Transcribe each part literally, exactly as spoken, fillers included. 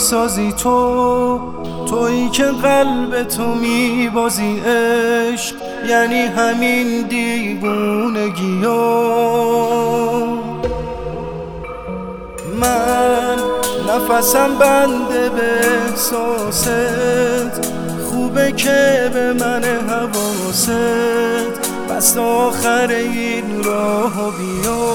میسازی تو، تویی که قلب تو میبازی. عشق یعنی همین دیوونگی‌ها. من نفسم بنده به احساست، خوبه که به من حواست. پس آخر این راه بیا.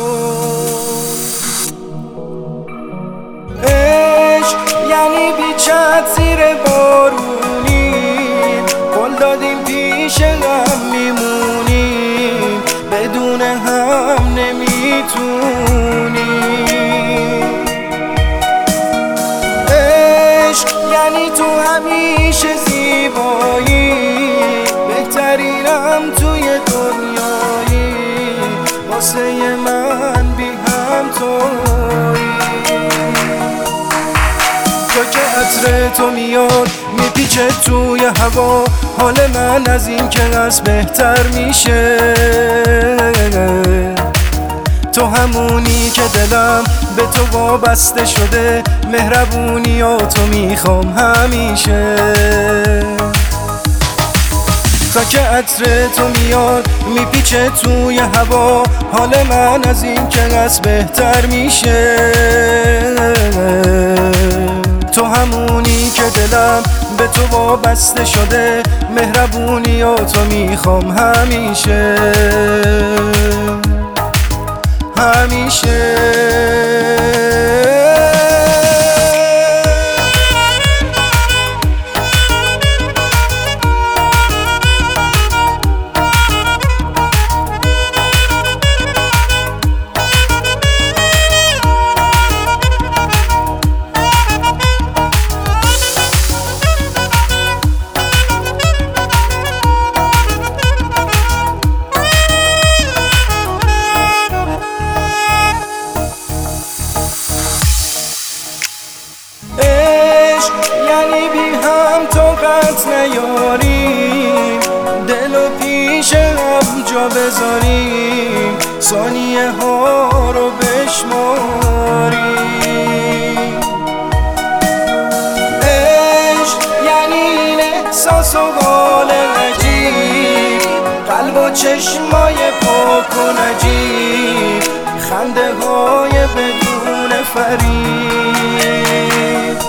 عشق یعنی بیچت زیر بارونی، قول دادیم پیش هم میمونیم، بدون هم نمیتونیم. عشق یعنی تو همیشه زیبایی، بهترینم توی دنیایی، واسه من بی هم تویی. تو که عطر تو میاد میپیچه توی هوا، حال من از این که از بهتر میشه. تو همونی که دلم به تو وابسته شده، مهربونیاتو میخوام همیشه. تا که عطر تو میاد میپیچه توی هوا، حال من از این که از بهتر میشه. تو همونی که دلم به تو وابسته شده، مهربونیاتو میخوام همیشه همیشه. یعنی بی هم طاقت نیاریم، دل و پیش هم جا بذاریم، ثانیه ها رو بشماریم. عشق یعنی این احساس و حال عجیب، قلب و چشمای پاک و نجیب، خنده های بدون فریب.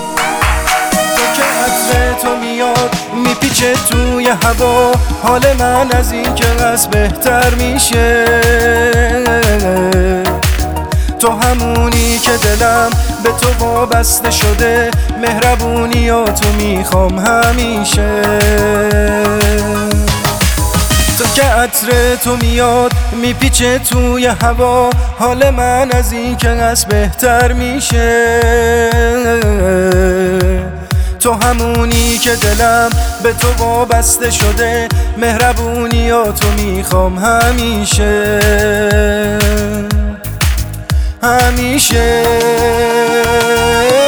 تو میاد میپیچه توی هوا، حال من از این که از بهتر میشه. تو همونی که دلم به تو وابسته شده، مهربونیاتو میخوام همیشه. تو که عطر تو میاد میپیچه توی هوا، حال من از این که از بهتر میشه. تو همونی که دلم به تو وابسته شده، مهربونیاتو میخوام همیشه همیشه.